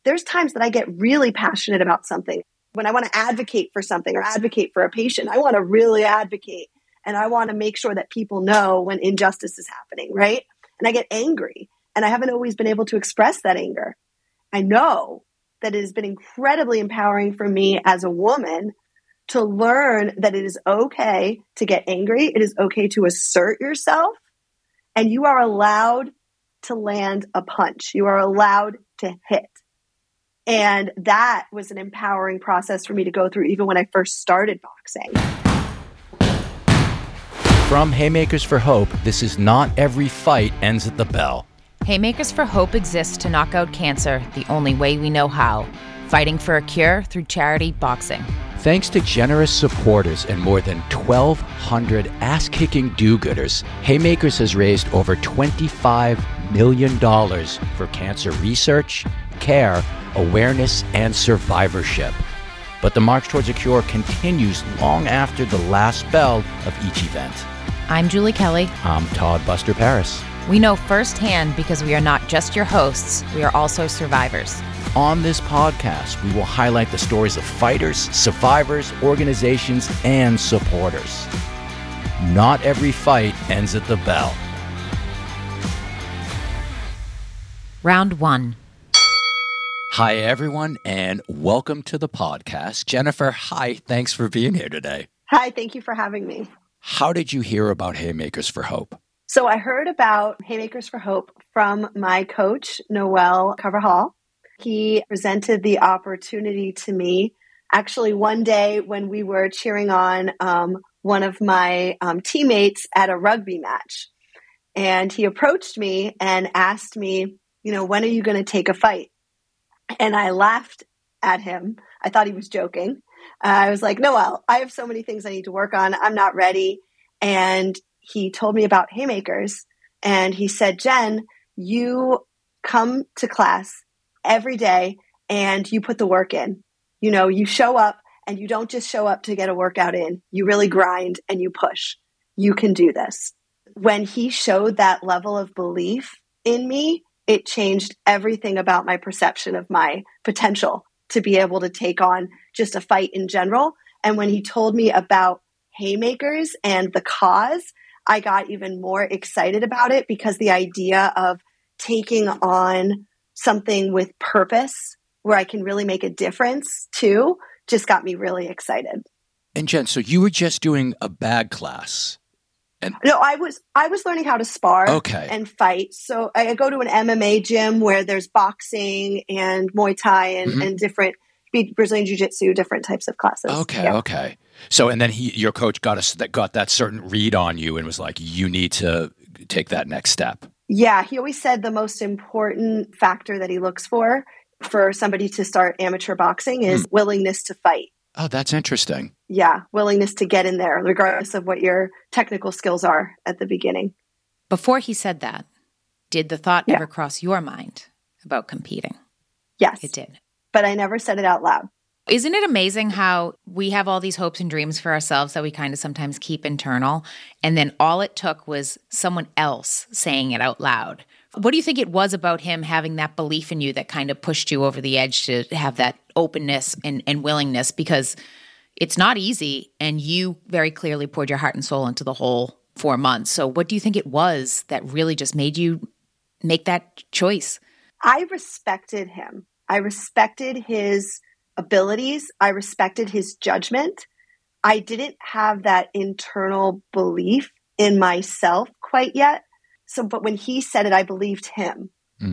there's times that I get really passionate about something. When I want to advocate for something or advocate for a patient, I want to really advocate. And I want to make sure that people know when injustice is happening, right? And I get angry. And I haven't always been able to express that anger. I know that it has been incredibly empowering for me as a woman to learn that it is okay to get angry. It is okay to assert yourself. And you are allowed to land a punch. You are allowed to hit. And that was an empowering process for me to go through even when I first started boxing. From Haymakers for Hope, this is Not Every Fight Ends at the Bell. Haymakers for Hope exists to knock out cancer the only way we know how, fighting for a cure through charity boxing. Thanks to generous supporters and more than 1,200 ass-kicking do-gooders, Haymakers has raised over $25 million for cancer research, care, awareness, and survivorship. But the march towards a cure continues long after the last bell of each event. I'm Julie Kelly. I'm Todd Buster Paris. We know firsthand because we are not just your hosts, we are also survivors. On this podcast, we will highlight the stories of fighters, survivors, organizations, and supporters. Not every fight ends at the bell. Round 1. Hi, everyone, and welcome to the podcast. Jennifer, hi. Thanks for being here today. Hi, thank you for having me. How did you hear about Haymakers for Hope? So I heard about Haymakers for Hope from my coach, Noel Coverhall. He presented the opportunity to me actually one day when we were cheering on one of my teammates at a rugby match. And he approached me and asked me, when are you going to take a fight? And I laughed at him. I thought he was joking. I was like, Noel, I have so many things I need to work on. I'm not ready. And he told me about Haymakers. And he said, Jen, you come to class every day and you put the work in. You show up and you don't just show up to get a workout in. You really grind and you push. You can do this. When he showed that level of belief in me, it changed everything about my perception of my potential to be able to take on just a fight in general. And when he told me about Haymakers and the cause, I got even more excited about it because the idea of taking on something with purpose where I can really make a difference too just got me really excited. And Jen, so you were just doing a bag class. No, I was learning how to spar and fight. So I go to an MMA gym where there's boxing and Muay Thai and different Brazilian Jiu-Jitsu, different types of classes. Okay. So, and then your coach got that certain read on you and was like, you need to take that next step. Yeah, he always said the most important factor that he looks for somebody to start amateur boxing is willingness to fight. Oh, that's interesting. Yeah, willingness to get in there, regardless of what your technical skills are at the beginning. Before he said that, did the thought ever cross your mind about competing? Yes. It did. But I never said it out loud. Isn't it amazing how we have all these hopes and dreams for ourselves that we kind of sometimes keep internal, and then all it took was someone else saying it out loud? What do you think it was about him having that belief in you that kind of pushed you over the edge to have that openness and willingness? Because it's not easy, and you very clearly poured your heart and soul into the whole 4 months. So what do you think it was that really just made you make that choice? I respected him. I respected his abilities. I respected his judgment. I didn't have that internal belief in myself quite yet. But when he said it, I believed him.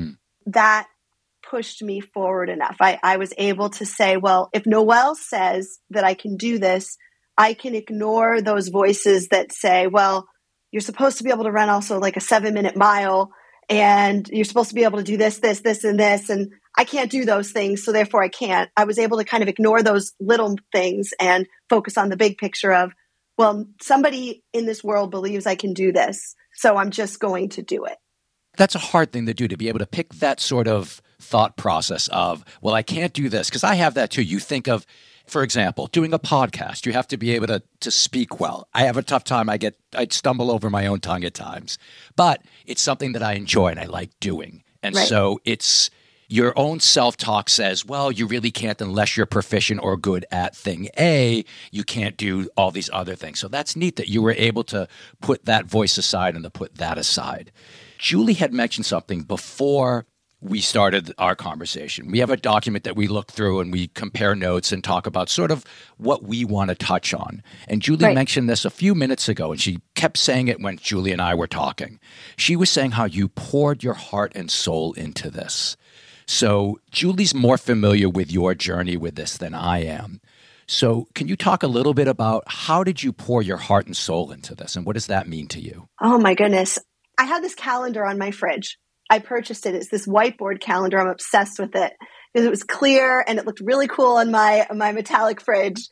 That pushed me forward enough. I was able to say, well, if Noel says that I can do this, I can ignore those voices that say, well, you're supposed to be able to run also like a 7-minute mile, and you're supposed to be able to do this, this, this, and this. And I can't do those things, so therefore I can't. I was able to kind of ignore those little things and focus on the big picture of, well, somebody in this world believes I can do this, so I'm just going to do it. That's a hard thing to do, to be able to pick that sort of thought process of, well, I can't do this, because I have that too. You think of, for example, doing a podcast, you have to be able to speak well. I have a tough time. I stumble over my own tongue at times, but it's something that I enjoy and I like doing. And so it's your own self-talk says, well, you really can't unless you're proficient or good at thing A. You can't do all these other things. So that's neat that you were able to put that voice aside and to put that aside. Julie had mentioned something before we started our conversation. We have a document that we look through and we compare notes and talk about sort of what we want to touch on. And Julie mentioned this a few minutes ago, and she kept saying it when Julie and I were talking. She was saying how you poured your heart and soul into this. So Julie's more familiar with your journey with this than I am. So can you talk a little bit about how did you pour your heart and soul into this, and what does that mean to you? Oh my goodness. I have this calendar on my fridge. I purchased it. It's this whiteboard calendar. I'm obsessed with it because it was clear and it looked really cool on my metallic fridge.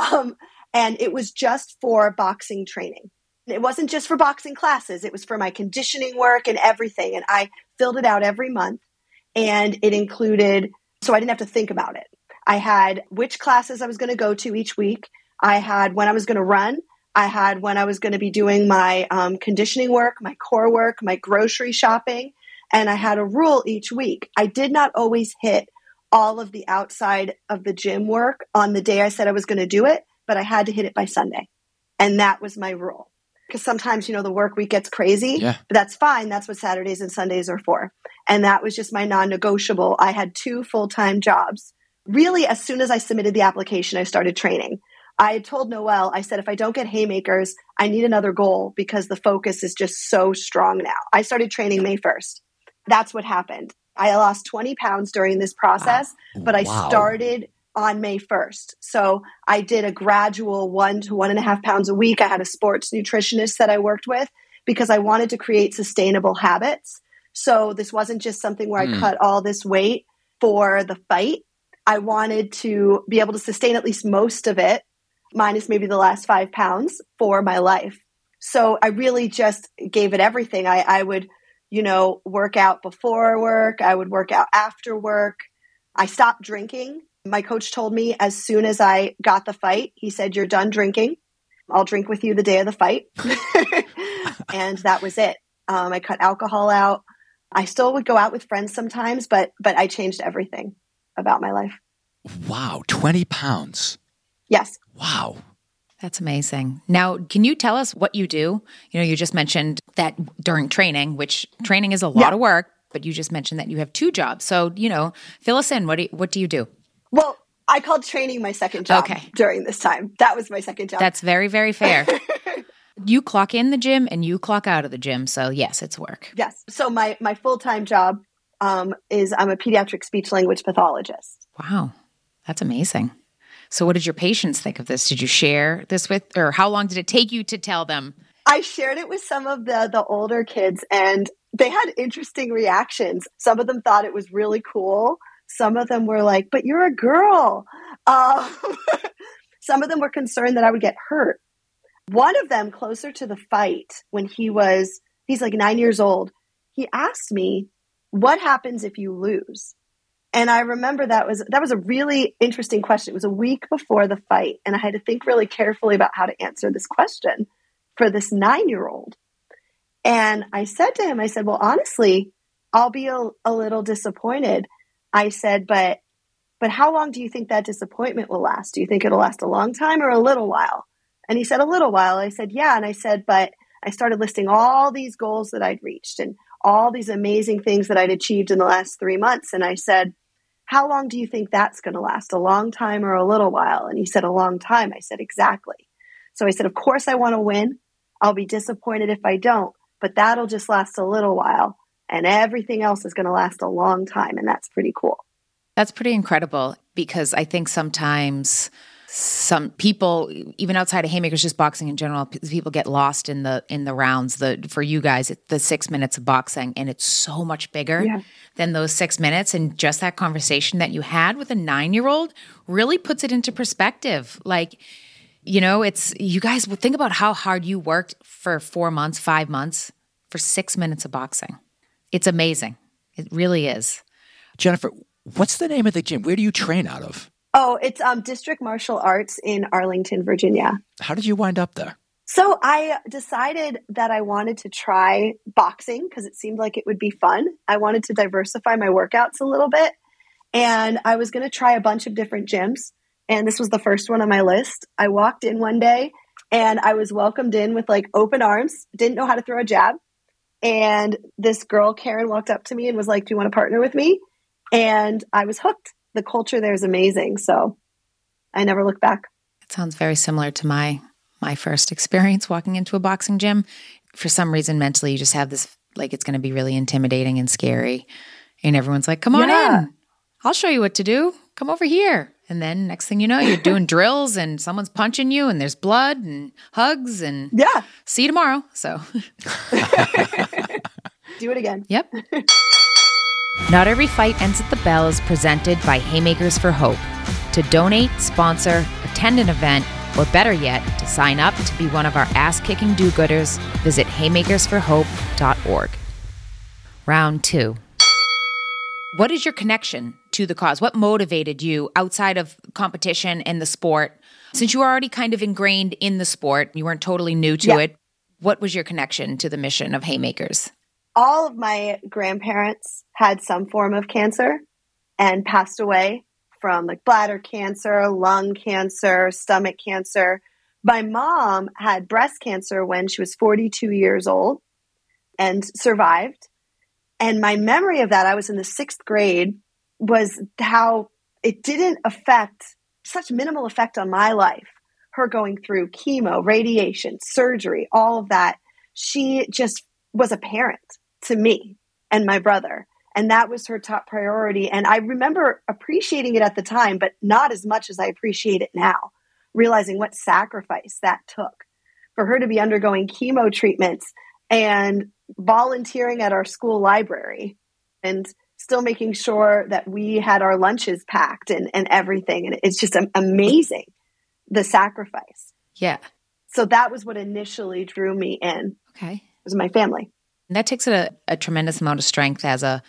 And it was just for boxing training. It wasn't just for boxing classes. It was for my conditioning work and everything. And I filled it out every month, and it included, so I didn't have to think about it. I had which classes I was going to go to each week. I had when I was going to run. I had when I was going to be doing my conditioning work, my core work, my grocery shopping. And I had a rule each week. I did not always hit all of the outside of the gym work on the day I said I was going to do it, but I had to hit it by Sunday. And that was my rule. Because sometimes, the work week gets crazy, but that's fine. That's what Saturdays and Sundays are for. And that was just my non-negotiable. I had 2 full-time jobs. Really, as soon as I submitted the application, I started training. I had told Noelle, I said, if I don't get Haymakers, I need another goal because the focus is just so strong now. I started training May 1st. That's what happened. I lost 20 pounds during this process, but I started on May 1st. So I did a gradual 1 to 1.5 pounds a week. I had a sports nutritionist that I worked with because I wanted to create sustainable habits. So this wasn't just something where I cut all this weight for the fight. I wanted to be able to sustain at least most of it, minus maybe the last 5 pounds for my life. So I really just gave it everything. I would work out before work. I would work out after work. I stopped drinking. My coach told me as soon as I got the fight, he said, you're done drinking. I'll drink with you the day of the fight. And that was it. I cut alcohol out. I still would go out with friends sometimes, but I changed everything about my life. Wow. 20 pounds. Yes. Wow. That's amazing. Now, can you tell us what you do? You just mentioned that during training, which training is a lot of work, but you just mentioned that you have 2 jobs. So, fill us in. What do you do? Well, I called training my second job during this time. That was my second job. That's very, very fair. You clock in the gym and you clock out of the gym. So yes, it's work. Yes. So my full-time job is I'm a pediatric speech language pathologist. Wow. That's amazing. So what did your patients think of this? Did you share this with, or how long did it take you to tell them? I shared it with some of the older kids, and they had interesting reactions. Some of them thought it was really cool. Some of them were like, but you're a girl. Some of them were concerned that I would get hurt. One of them, closer to the fight, when he's like 9 years old, he asked me, what happens if you lose? And I remember that was a really interesting question. It was a week before the fight, and I had to think really carefully about how to answer this question for this 9-year-old. And I said to him, well, honestly, I'll be a little disappointed. I said, but how long do you think that disappointment will last? Do you think it'll last a long time or a little while? And he said, a little while. I said, yeah. And I said, but I started listing all these goals that I'd reached and all these amazing things that I'd achieved in the last 3 months. And I said, how long do you think that's going to last? A long time or a little while? And he said, a long time. I said, exactly. So I said, of course I want to win. I'll be disappointed if I don't, but that'll just last a little while. And everything else is going to last a long time. And that's pretty cool. That's pretty incredible, because I think sometimes some people, even outside of Haymakers, just boxing in general, people get lost in the rounds. For you guys, it's the 6 minutes of boxing, and it's so much bigger than those 6 minutes. And just that conversation that you had with a 9-year-old really puts it into perspective. Like, it's, you guys will think about how hard you worked for 4 months, 5 months for 6 minutes of boxing. It's amazing. It really is. Jennifer, what's the name of the gym? Where do you train out of? Oh, it's District Martial Arts in Arlington, Virginia. How did you wind up there? So I decided that I wanted to try boxing because it seemed like it would be fun. I wanted to diversify my workouts a little bit. And I was going to try a bunch of different gyms. And this was the first one on my list. I walked in one day and I was welcomed in with like open arms, didn't know how to throw a jab. And this girl, Karen, walked up to me and was like, "Do you want to partner with me?" And I was hooked. The culture there is amazing. So I never looked back. It sounds very similar to my first experience walking into a boxing gym. For some reason, mentally, you just have this, like, it's going to be really intimidating and scary. And everyone's like, "Come on in. I'll show you what to do. Come over here." And then next thing you know, you're doing drills and someone's punching you and there's blood and hugs and see you tomorrow. So do it again. Yep. Not Every Fight Ends at the Bell is presented by Haymakers for Hope. To donate, sponsor, attend an event, or better yet, to sign up to be one of our ass-kicking do-gooders, visit haymakersforhope.org. Round 2. What is your connection to the cause? What motivated you outside of competition and the sport? Since you were already kind of ingrained in the sport, you weren't totally new to it. What was your connection to the mission of Haymakers? All of my grandparents had some form of cancer and passed away from like bladder cancer, lung cancer, stomach cancer. My mom had breast cancer when she was 42 years old and survived. And my memory of that, I was in the 6th grade, was how it didn't affect, such minimal effect on my life. Her going through chemo, radiation, surgery, all of that. She just was a parent to me and my brother. And that was her top priority. And I remember appreciating it at the time, but not as much as I appreciate it now, realizing what sacrifice that took for her to be undergoing chemo treatments and volunteering at our school library and still making sure that we had our lunches packed and everything. And it's just amazing, the sacrifice. Yeah. So that was what initially drew me in. Okay. It was my family. And that takes a tremendous amount of strength as a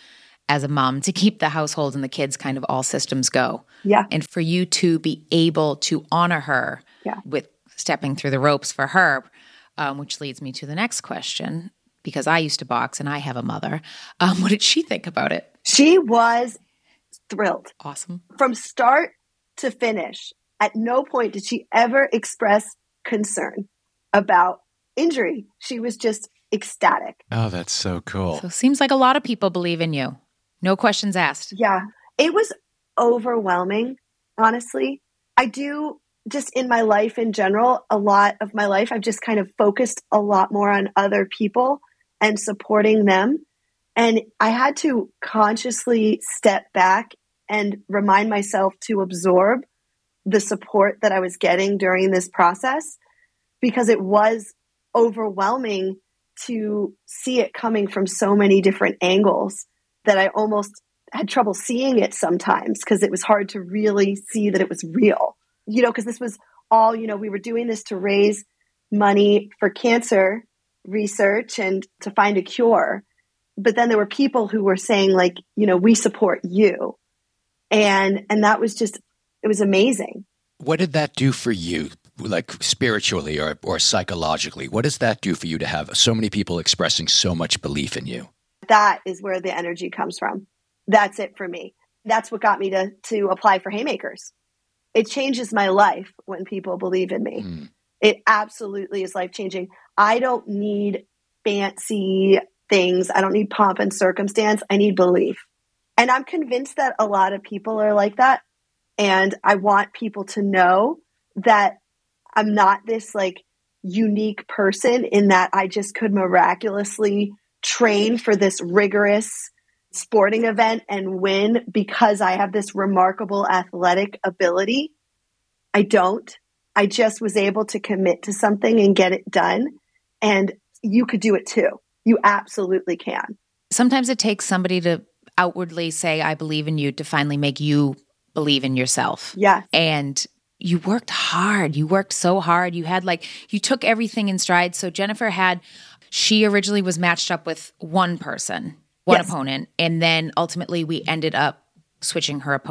mom to keep the household and the kids kind of all systems go. Yeah. And for you to be able to honor her with stepping through the ropes for her, which leads me to the next question, because I used to box and I have a mother. What did she think about it? She was thrilled. Awesome. From start to finish, at no point did she ever express concern about injury. She was just ecstatic. Oh, that's so cool. So it seems like a lot of people believe in you. No questions asked. Yeah. It was overwhelming, honestly. I do, just in my life in general, a lot of my life, I've just kind of focused a lot more on other people and supporting them. And I had to consciously step back and remind myself to absorb the support that I was getting during this process, because it was overwhelming to see it coming from so many different angles that I almost had trouble seeing it sometimes, because it was hard to really see that it was real. You know, because this was all, you know, we were doing this to raise money for cancer research and to find a cure. But then there were people who were saying, like, you know, we support you. And that was just, it was amazing. What did that do for you, like spiritually or psychologically? What does that do for you to have so many people expressing so much belief in you? That is where the energy comes from. That's it for me. That's what got me to apply for Haymakers. It changes my life when people believe in me. It absolutely is life-changing. I don't need fancy things. I don't need pomp and circumstance. I need belief. And I'm convinced that a lot of people are like that. And I want people to know that I'm not this like unique person in that I just could miraculously train for this rigorous sporting event and win because I have this remarkable athletic ability. I don't. I just was able to commit to something and get it done. And you could do it too. You absolutely can. Sometimes it takes somebody to outwardly say, I believe in you, to finally make you believe in yourself. Yes. And you worked hard. You worked so hard. You had you took everything in stride. So Jennifer she originally was matched up with one person, one opponent. And then ultimately we ended up switching her opponent.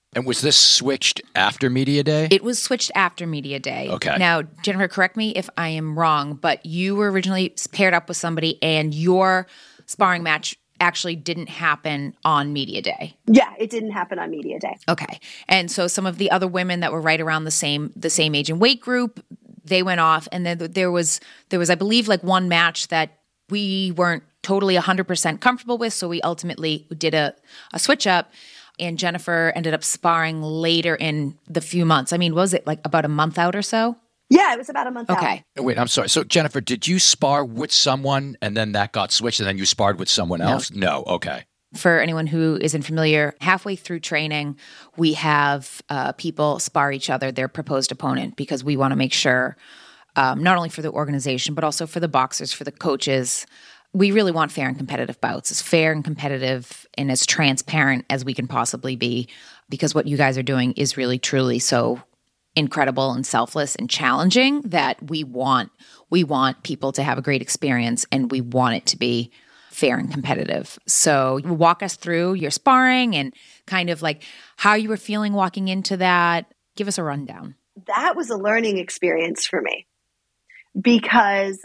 And was this switched after media day? It was switched after media day. Okay. Now, Jennifer, correct me if I am wrong, but you were originally paired up with somebody and your sparring match actually didn't happen on media day. Yeah, it didn't happen on media day. Okay. And so some of the other women that were right around the same age and weight group, they went off. And then there was, I believe, like one match that we weren't totally 100% comfortable with. So we ultimately did a switch up, and Jennifer ended up sparring later in the few months. I mean, was it like about a month out or so? Yeah, it was about a month out. Okay. Wait, I'm sorry. So, Jennifer, did you spar with someone and then that got switched and then you sparred with someone else? No. Okay. For anyone who isn't familiar, halfway through training, we have people spar each other, their proposed opponent, because we want to make sure, not only for the organization, but also for the boxers, for the coaches, we really want fair and competitive bouts, as fair and competitive and as transparent as we can possibly be, because what you guys are doing is really, truly so incredible and selfless and challenging that we want people to have a great experience, and we want it to be fair and competitive. So walk us through your sparring and kind of like how you were feeling walking into that. Give us a rundown. That was a learning experience for me because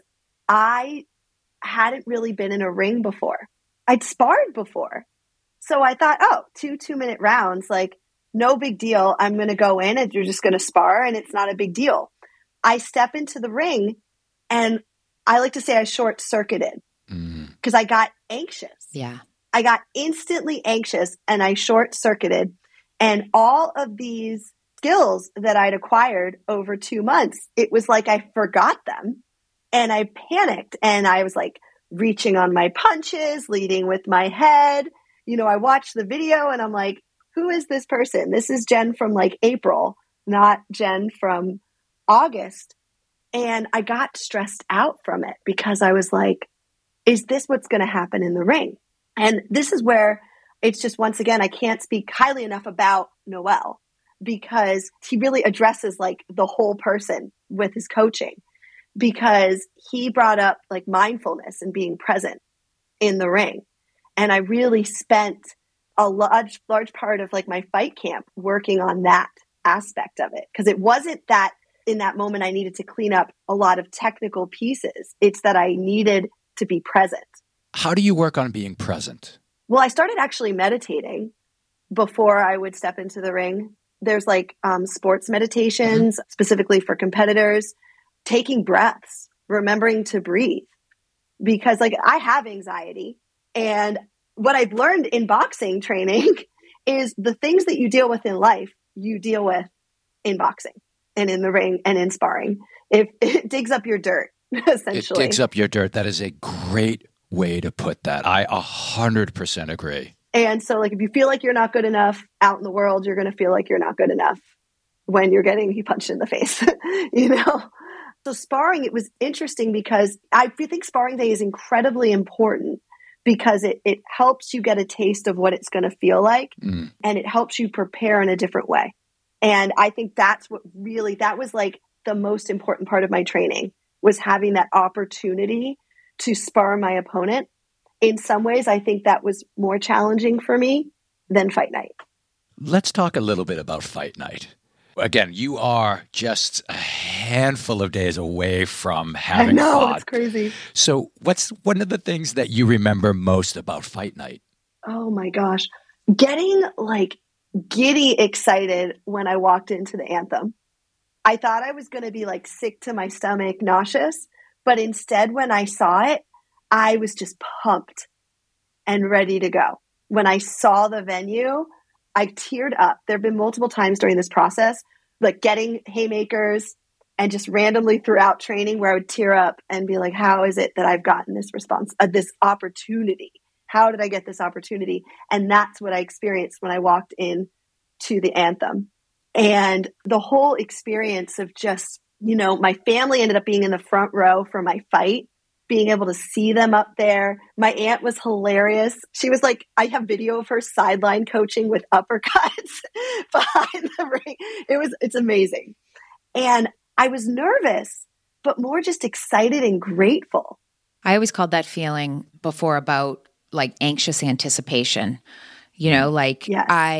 I hadn't really been in a ring before. I'd sparred before. So I thought, 2-minute rounds, like no big deal. I'm going to go in and you're just going to spar and it's not a big deal. I step into the ring and I like to say I short circuited because I got anxious. Yeah. I got instantly anxious and I short circuited, and all of these skills that I'd acquired over 2 months, it was like I forgot them and I panicked and I was like reaching on my punches, leading with my head. You know, I watched the video and I'm like, who is this person? This is Jen from like April, not Jen from August. And I got stressed out from it because I was like, is this what's going to happen in the ring? And this is where it's just, once again, I can't speak highly enough about Noel because he really addresses like the whole person with his coaching, because he brought up like mindfulness and being present in the ring. And I really spent a large part of like my fight camp working on that aspect of it. Because it wasn't that in that moment I needed to clean up a lot of technical pieces. It's that I needed to be present. How do you work on being present? Well, I started actually meditating before I would step into the ring. There's like sports meditations specifically for competitors, taking breaths, remembering to breathe, because like I have anxiety. And what I've learned in boxing training is the things that you deal with in life, you deal with in boxing and in the ring and in sparring. It digs up your dirt, essentially. It digs up your dirt. That is a great way to put that. I 100% agree. And so like if you feel like you're not good enough out in the world, you're going to feel like you're not good enough when you're getting punched in the face, you know? So sparring, it was interesting because I think sparring day is incredibly important because it helps you get a taste of what it's going to feel like, and it helps you prepare in a different way. And I think that's what really, that was like the most important part of my training, was having that opportunity to spar my opponent. In some ways, I think that was more challenging for me than fight night. Let's talk a little bit about fight night. Again, you are just a handful of days away from having fought. It's crazy. So what's one of the things that you remember most about fight night? Oh my gosh. Getting like giddy excited when I walked into the anthem. I thought I was going to be like sick to my stomach, nauseous, but instead when I saw it, I was just pumped and ready to go. When I saw the venue, I teared up. There have been multiple times during this process, like getting haymakers and just randomly throughout training where I would tear up and be like, how is it that I've gotten this response, this opportunity? How did I get this opportunity? And that's what I experienced when I walked in to the anthem. And the whole experience of just, you know, my family ended up being in the front row for my fight, being able to see them up there. My aunt was hilarious. She was like, I have video of her sideline coaching with uppercuts behind the ring. It's amazing. And I was nervous, but more just excited and grateful. I always called that feeling before about like anxious anticipation. You know, like yes. I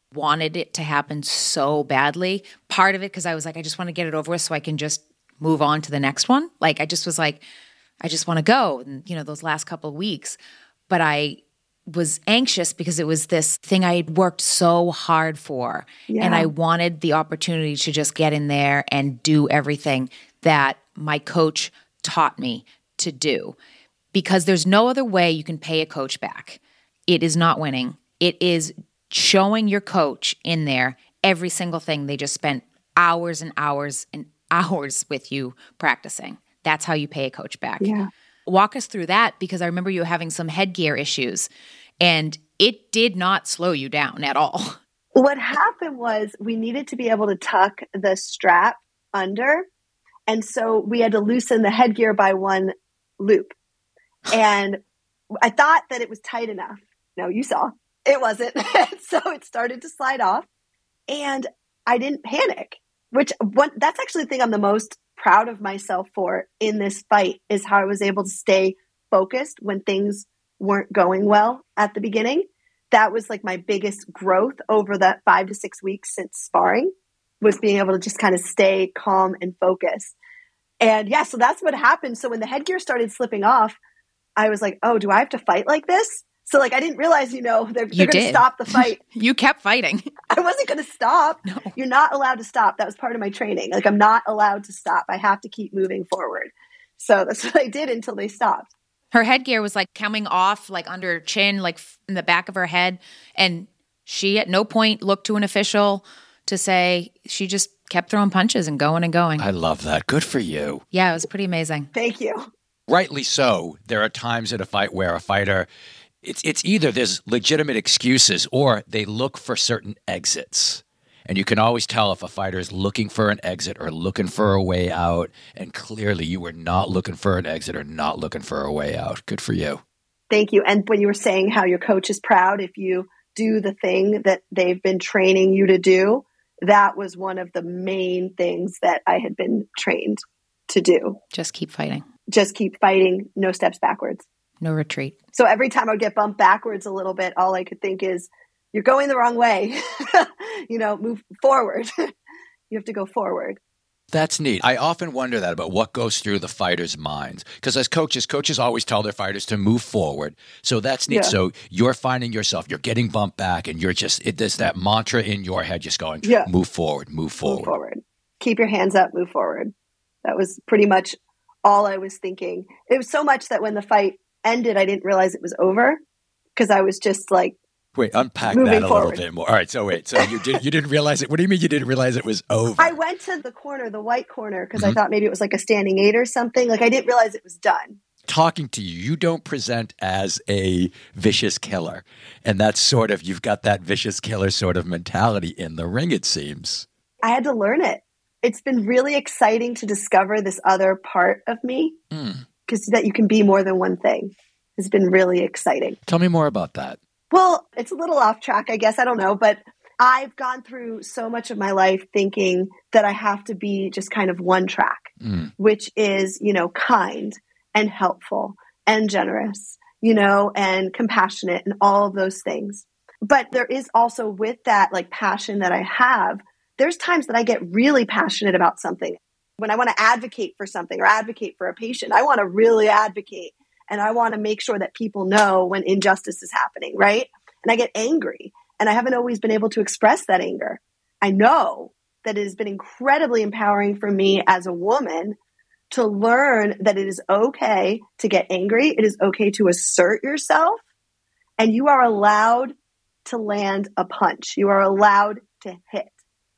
wanted it to happen so badly. Part of it because I was like, I just want to get it over with so I can just move on to the next one. Like, I just was like, I just want to go. And, those last couple of weeks. But I was anxious because it was this thing I had worked so hard for. Yeah. And I wanted the opportunity to just get in there and do everything that my coach taught me to do. Because there's no other way you can pay a coach back. It is not winning. It is showing your coach in there every single thing they just spent hours and hours and hours with you practicing. That's how you pay a coach back. Yeah. Walk us through that, because I remember you having some headgear issues and it did not slow you down at all. What happened was we needed to be able to tuck the strap under. And so we had to loosen the headgear by one loop. And I thought that it was tight enough. No, you saw. It wasn't. So it started to slide off. And I didn't panic, that's actually the thing I'm the most proud of myself for in this fight, is how I was able to stay focused when things weren't going well at the beginning. That was like my biggest growth over that 5 to 6 weeks since sparring, was being able to just kind of stay calm and focused. And yeah, so that's what happened. So when the headgear started slipping off, I was like, oh, do I have to fight like this? So like, I didn't realize, they're going to stop the fight. You kept fighting. I wasn't going to stop. No. You're not allowed to stop. That was part of my training. Like, I'm not allowed to stop. I have to keep moving forward. So that's what I did until they stopped. Her headgear was like coming off, like under her chin, like in the back of her head. And she at no point looked to an official to say, she just kept throwing punches and going and going. I love that. Good for you. Yeah, it was pretty amazing. Thank you. Rightly so. There are times in a fight where a fighter, it's either there's legitimate excuses or they look for certain exits. And you can always tell if a fighter is looking for an exit or looking for a way out. And clearly you were not looking for an exit or not looking for a way out. Good for you. Thank you. And when you were saying how your coach is proud if you do the thing that they've been training you to do, that was one of the main things that I had been trained to do. Just keep fighting. Just keep fighting. No steps backwards. No retreat. So every time I would get bumped backwards a little bit, all I could think is, you're going the wrong way. Move forward. You have to go forward. That's neat. I often wonder that about what goes through the fighters' minds. Because as coaches always tell their fighters to move forward. So that's neat. Yeah. So you're finding yourself, you're getting bumped back, and you're just, there's that mantra in your head just going, move forward, move forward. Move forward. Keep your hands up, move forward. That was pretty much all I was thinking. It was so much that when the fight ended, I didn't realize it was over, because I was just like, wait, unpack that a little bit more. All right, so you didn't realize it. What do you mean you didn't realize it was over? I went to the corner, the white corner, because I thought maybe it was like a standing 8 or something. Like, I didn't realize it was done. Talking to you, you don't present as a vicious killer. And that's sort of, you've got that vicious killer sort of mentality in the ring, it seems. I had to learn it. It's been really exciting to discover this other part of me, because that you can be more than one thing has been really exciting. Tell me more about that. Well, it's a little off track, I guess. I don't know. But I've gone through so much of my life thinking that I have to be just kind of one track, which is, kind and helpful and generous, and compassionate and all of those things. But there is also, with that like passion that I have, there's times that I get really passionate about something. When I want to advocate for something or advocate for a patient, I want to really advocate. And I want to make sure that people know when injustice is happening, right? And I get angry. And I haven't always been able to express that anger. I know that it has been incredibly empowering for me as a woman to learn that it is okay to get angry. It is okay to assert yourself. And you are allowed to land a punch. You are allowed to hit.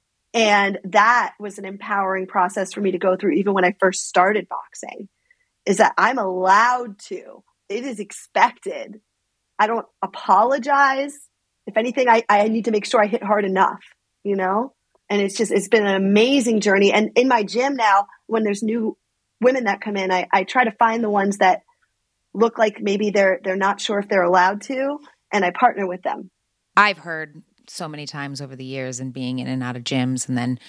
And that was an empowering process for me to go through even when I first started boxing. Is that I'm allowed to. It is expected. I don't apologize. If anything, I need to make sure I hit hard enough, And it's been an amazing journey. And in my gym now, when there's new women that come in, I try to find the ones that look like maybe they're not sure if they're allowed to, and I partner with them. I've heard so many times over the years and being in and out of gyms. And then,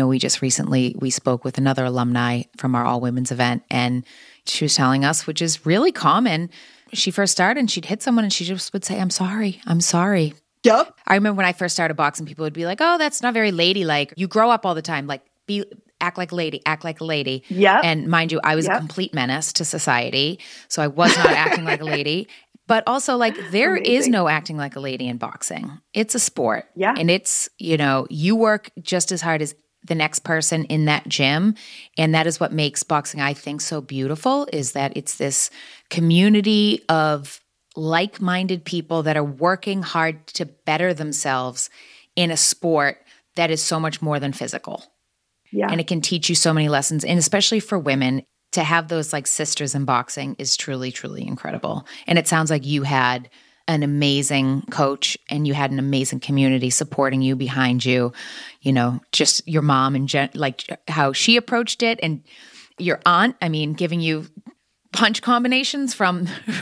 we spoke with another alumni from our all women's event, and she was telling us, which is really common. She first started and she'd hit someone and she just would say, I'm sorry. Yep. I remember when I first started boxing, people would be like, oh, that's not very ladylike. You grow up all the time, like act like a lady, act like a lady. Yep. And mind you, I was a complete menace to society. So I was not acting like a lady. But also, like, there is no acting like a lady in boxing. It's a sport. Yeah. And it's, you work just as hard as the next person in that gym. And that is what makes boxing, I think, so beautiful, is that it's this community of like-minded people that are working hard to better themselves in a sport that is so much more than physical. Yeah. And it can teach you so many lessons. And especially for women, to have those like sisters in boxing is truly, truly incredible. And it sounds like you had an amazing coach and you had an amazing community supporting you, behind you, just your mom and like how she approached it, and your aunt, giving you punch combinations from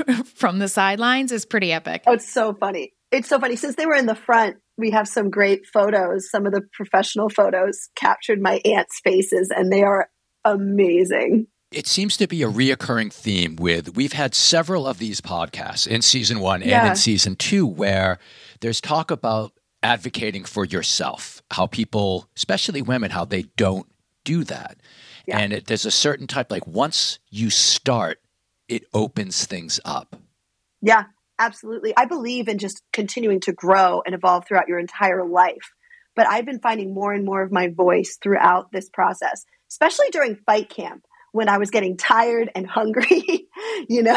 the sidelines is pretty epic. Oh, it's so funny. It's so funny. Since they were in the front, we have some great photos. Some of the professional photos captured my aunt's faces, and they are amazing. It seems to be a reoccurring theme we've had several of these podcasts in season 1 and in season 2 where there's talk about advocating for yourself, how people, especially women, how they don't do that. Yeah. And there's a certain type, like once you start, it opens things up. Yeah, absolutely. I believe in just continuing to grow and evolve throughout your entire life. But I've been finding more and more of my voice throughout this process, especially during fight camp, when I was getting tired and hungry, and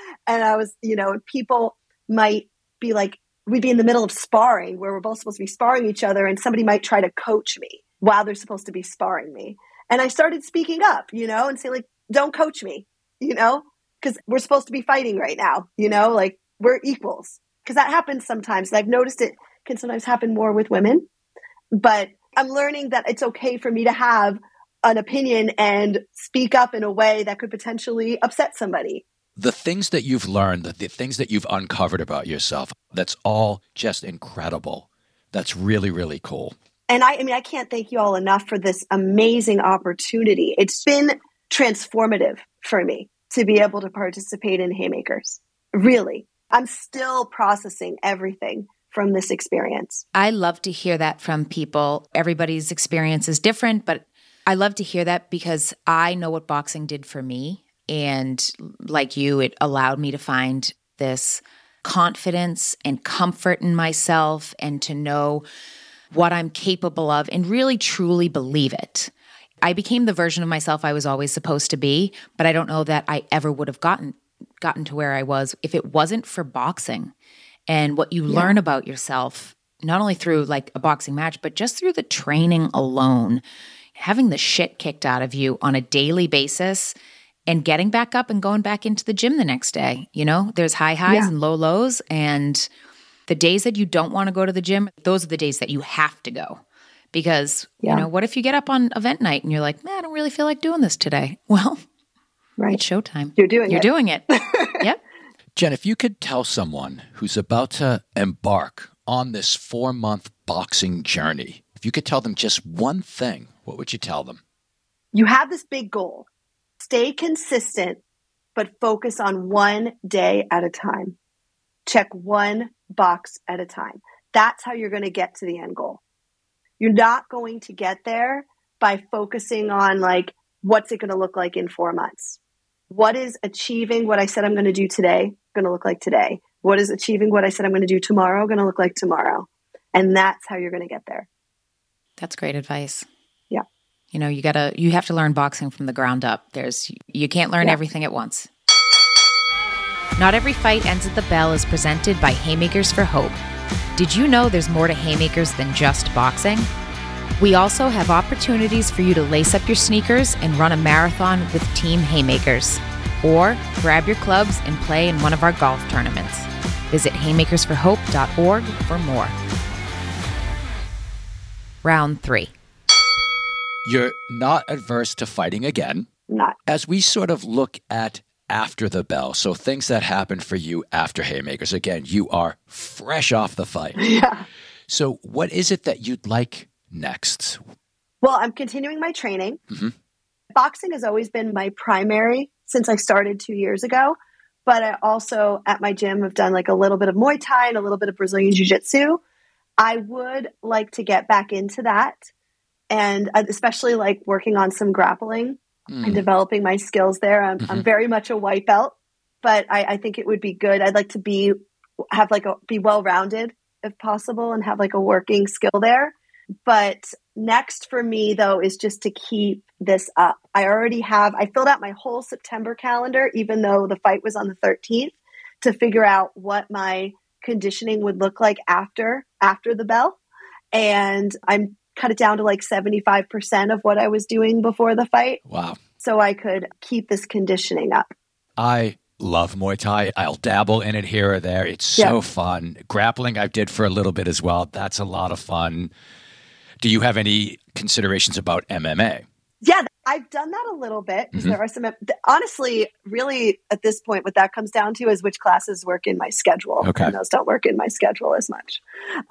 I was, people might be like, we'd be in the middle of sparring where we're both supposed to be sparring each other, and somebody might try to coach me while they're supposed to be sparring me. And I started speaking up, and say like, don't coach me, because we're supposed to be fighting right now, like we're equals. Because that happens sometimes. And I've noticed it can sometimes happen more with women, but I'm learning that it's okay for me to have an opinion and speak up in a way that could potentially upset somebody. The things that you've learned, the things that you've uncovered about yourself, that's all just incredible. That's really, really cool. And I can't thank you all enough for this amazing opportunity. It's been transformative for me to be able to participate in Haymakers. Really. I'm still processing everything from this experience. I love to hear that from people. Everybody's experience is different, but I love to hear that because I know what boxing did for me. And like you, it allowed me to find this confidence and comfort in myself and to know what I'm capable of and really truly believe it. I became the version of myself I was always supposed to be, but I don't know that I ever would have gotten to where I was if it wasn't for boxing and what you learn about yourself, not only through like a boxing match, but just through the training alone. Having the shit kicked out of you on a daily basis and getting back up and going back into the gym the next day. There's high highs and low lows. And the days that you don't want to go to the gym, those are the days that you have to go. Because, what if you get up on event night and you're like, I don't really feel like doing this today. Well, it's showtime. You're doing it. Yep. Jen, if you could tell someone who's about to embark on this 4-month boxing journey, if you could tell them just one thing, what would you tell them? You have this big goal. Stay consistent, but focus on one day at a time. Check one box at a time. That's how you're going to get to the end goal. You're not going to get there by focusing on like, what's it going to look like in 4 months? What is achieving what I said I'm going to do today going to look like today? What is achieving what I said I'm going to do tomorrow going to look like tomorrow? And that's how you're going to get there. That's great advice. Yeah. You have to learn boxing from the ground up. You can't learn everything at once. Not Every Fight Ends at the Bell is presented by Haymakers for Hope. Did you know there's more to Haymakers than just boxing? We also have opportunities for you to lace up your sneakers and run a marathon with Team Haymakers. Or grab your clubs and play in one of our golf tournaments. Visit haymakersforhope.org for more. Round 3. You're not adverse to fighting again. Not. As we sort of look at after the bell, so things that happened for you after Haymakers, again, you are fresh off the fight. Yeah. So what is it that you'd like next? Well, I'm continuing my training. Mm-hmm. Boxing has always been my primary since I started 2 years ago. But I also, at my gym, have done like a little bit of Muay Thai and a little bit of Brazilian Jiu-Jitsu. I would like to get back into that, and especially like working on some grappling and developing my skills there. I'm very much a white belt, but I think it would be good. I'd like to be well-rounded if possible and have like a working skill there. But next for me, though, is just to keep this up. I filled out my whole September calendar, even though the fight was on the 13th, to figure out what my conditioning would look like after the bell. And I'm cut it down to like 75% of what I was doing before the fight. Wow. So I could keep this conditioning up. I love Muay Thai. I'll dabble in it here or there. It's so fun. Grappling I did for a little bit as well. That's a lot of fun. Do you have any considerations about MMA? Yeah, I've done that a little bit. There are some, honestly, really at this point, what that comes down to is which classes work in my schedule. Okay. And those don't work in my schedule as much.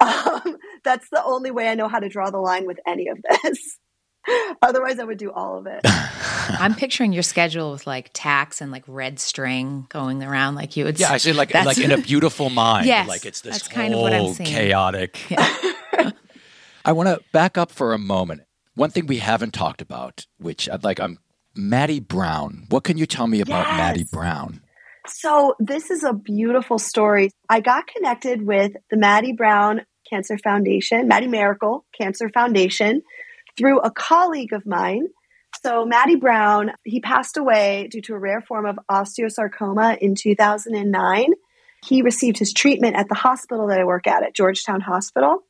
That's the only way I know how to draw the line with any of this. Otherwise, I would do all of it. I'm picturing your schedule with like tacks and like red string going around like you would. Yeah, I say like in a beautiful mind. Yes, like it's this that's kind of what I'm seeing. Chaotic. Yeah. I want to back up for a moment. One thing we haven't talked about, which Maddie Brown. What can you tell me about Maddie Brown? So this is a beautiful story. I got connected with the Maddie Brown Cancer Foundation, Maddie Miracle Cancer Foundation, through a colleague of mine. So Maddie Brown, he passed away due to a rare form of osteosarcoma in 2009. He received his treatment at the hospital that I work at Georgetown Hospital.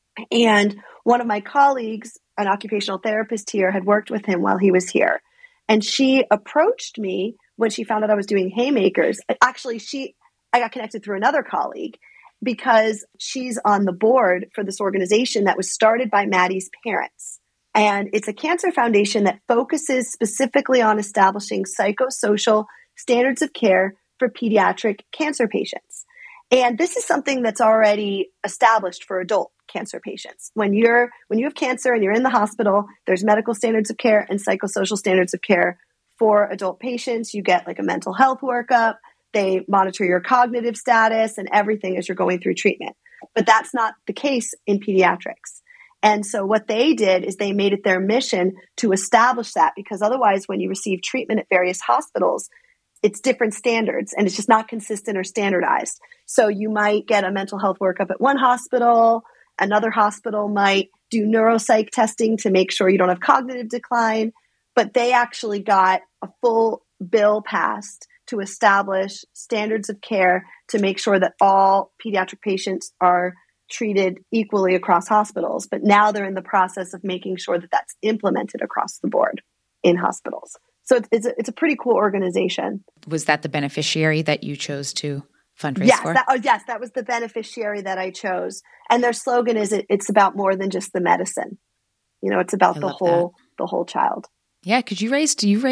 And one of my colleagues, an occupational therapist here, had worked with him while he was here. And she approached me when she found out I was doing Haymakers. Actually, I got connected through another colleague because she's on the board for this organization that was started by Maddie's parents. And it's a cancer foundation that focuses specifically on establishing psychosocial standards of care for pediatric cancer patients. And this is something that's already established for adult cancer patients. When you have cancer and you're in the hospital, there's medical standards of care and psychosocial standards of care for adult patients. You get like a mental health workup. They monitor your cognitive status and everything as you're going through treatment. But that's not the case in pediatrics. And so what they did is they made it their mission to establish that, because otherwise when you receive treatment at various hospitals, it's different standards and it's just not consistent or standardized. So you might get a mental health workup at one hospital. Another hospital might do neuropsych testing to make sure you don't have cognitive decline. But they actually got a full bill passed to establish standards of care to make sure that all pediatric patients are treated equally across hospitals. But now they're in the process of making sure that that's implemented across the board in hospitals. So it's a pretty cool organization. Was that the beneficiary that you chose to fundraise for? Yes, that was the beneficiary that I chose. And their slogan is it's about more than just the medicine. You know, it's about the whole child. Yeah, because you raised over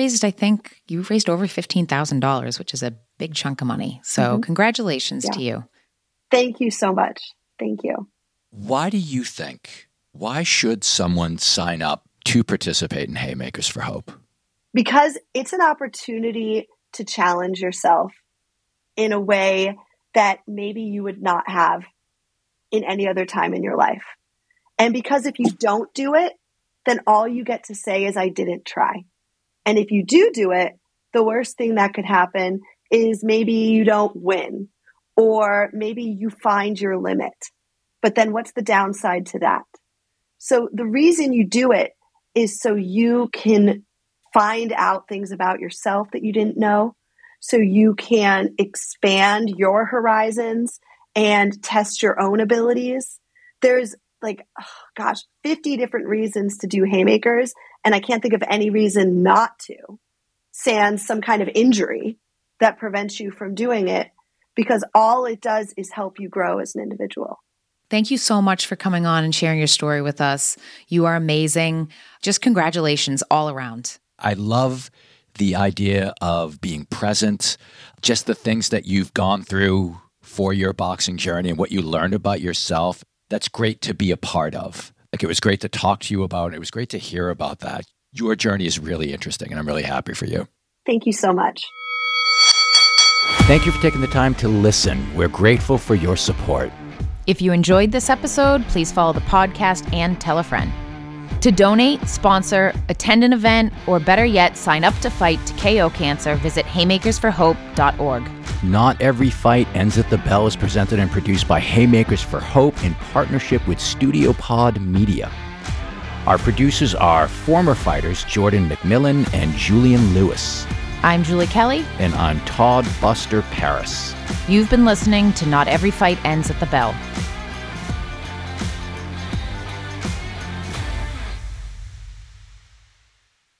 $15,000, which is a big chunk of money. So congratulations to you. Thank you so much. Thank you. Why should someone sign up to participate in Haymakers for Hope? Because it's an opportunity to challenge yourself in a way that maybe you would not have in any other time in your life. And because if you don't do it, then all you get to say is, I didn't try. And if you do it, the worst thing that could happen is maybe you don't win, or maybe you find your limit. But then what's the downside to that? So the reason you do it is so you can find out things about yourself that you didn't know, so you can expand your horizons and test your own abilities. There's 50 different reasons to do Haymakers, and I can't think of any reason not to, sans some kind of injury that prevents you from doing it, because all it does is help you grow as an individual. Thank you so much for coming on and sharing your story with us. You are amazing. Just congratulations all around. I love the idea of being present, just the things that you've gone through for your boxing journey and what you learned about yourself. That's great to be a part of. It was great to talk to you about. It was great to hear about that. Your journey is really interesting, and I'm really happy for you. Thank you so much. Thank you for taking the time to listen. We're grateful for your support. If you enjoyed this episode, please follow the podcast and tell a friend. To donate, sponsor, attend an event, or better yet, sign up to fight to KO cancer, visit haymakersforhope.org. Not Every Fight Ends at the Bell is presented and produced by Haymakers for Hope in partnership with Studio Pod Media. Our producers are former fighters Jordan McMillan and Julian Lewis. I'm Julie Kelly. And I'm Todd Buster Paris. You've been listening to Not Every Fight Ends at the Bell.